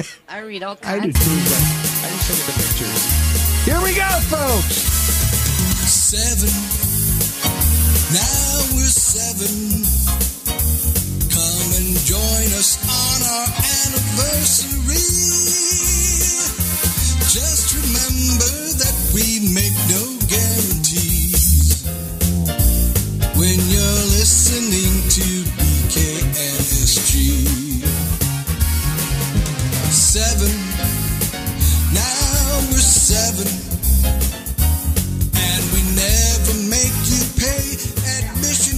I read all I kinds. do too, but I just look at the pictures. Here we go, folks. 7. Now we're 7. Come and join us on our anniversary. Just remember that we make no guarantees when you're listening to BKNSG. 7. Now we're 7. And we never make you pay admission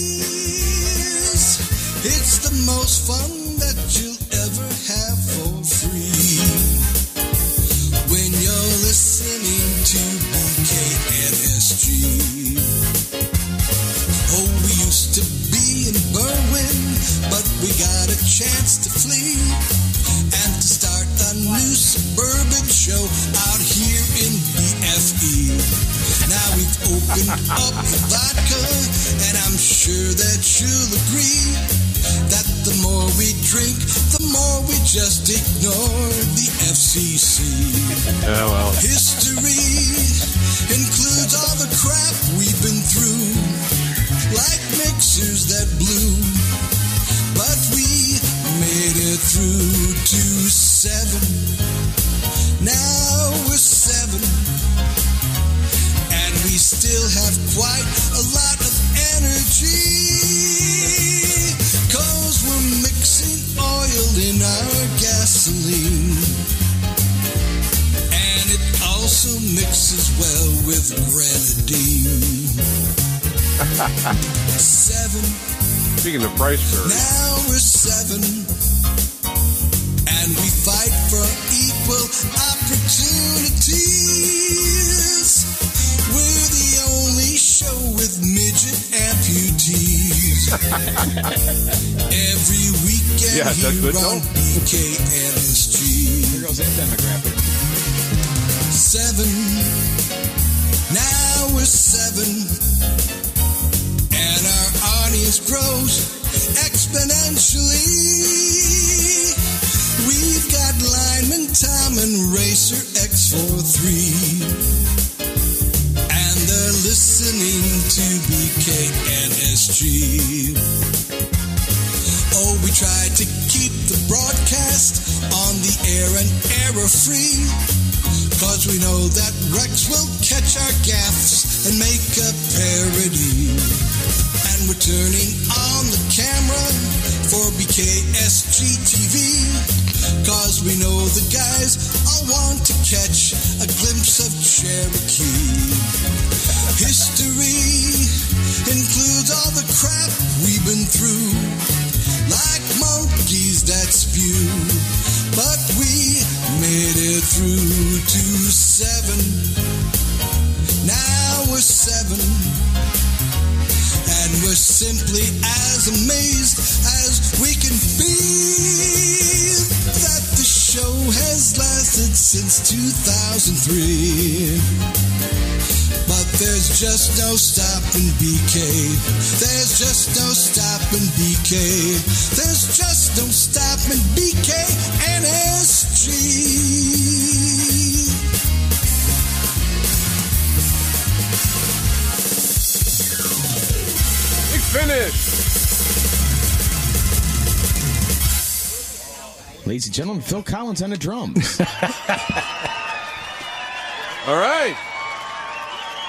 fees. It's the most fun that you'll ever have for free when you're listening to BKNSG. Oh, we used to be in Berwyn, but we got a chance to flee and to start a new suburban show out here in BFE. Now we've opened up the vodka, and I'm sure that you'll agree that the more we drink, the more we just ignore the FCC. Oh, well. History includes all the crap we've been through, like mixers that blew, but we made it through to 7. Now we're 7. And we still have quite a lot of energy, 'cause we're mixing oil in our gasoline, and it also mixes well with grenadine. 7. Speaking of price curve. Now we're 7. And we fight for equal opportunities. We're the only show with midget amputees. Every weekend Yeah, that's here good, on no? BKNSG. Here goes that demographic. 7. Now we're 7. And our audience grows exponentially. We've got Lineman Tom and Racer X43. And they're listening to BKNSG. Oh, we try to keep the broadcast on the air and error-free, 'cause we know that Rex will catch our gaffes and make a parody. And we're turning on the camera for BKSG TV, 'cause we know the guys all want to catch a glimpse of Cherokee. History includes all the crap we've been through, like monkeys that spew, but we made it through to 7. Now we're 7. And we're simply as amazed as we can be that the show has lasted since 2003. But there's just no stopping BK. There's just no stopping BK. There's just no stopping BKNSG. Finish. Ladies and gentlemen, Phil Collins on the drums. All right.